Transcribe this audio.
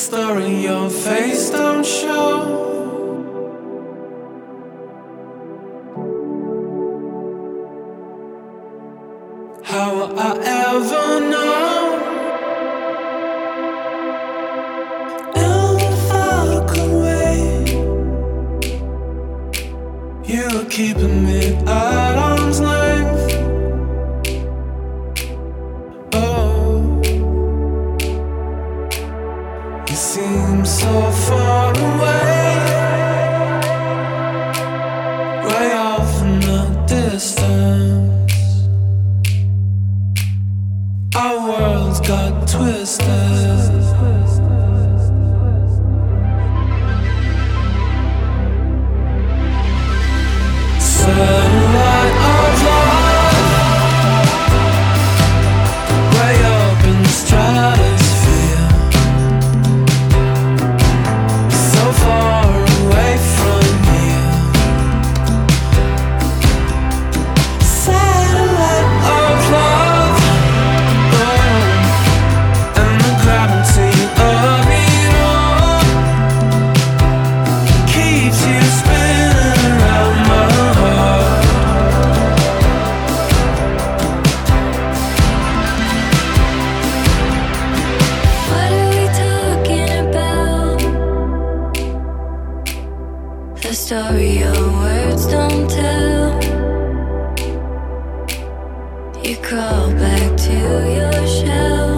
story your face don't show. How will I ever know? In the far away, you're keeping me at arm's length. Oh, you seem so far away, way off in the distance. Our worlds got twisted. Satellite of love, way up in the stratosphere, so far away from here. Satellite of love, and the gravity of it all keeps you spinning around my heart. What are we talking about? The story your words don't tell. You crawl back to your shell.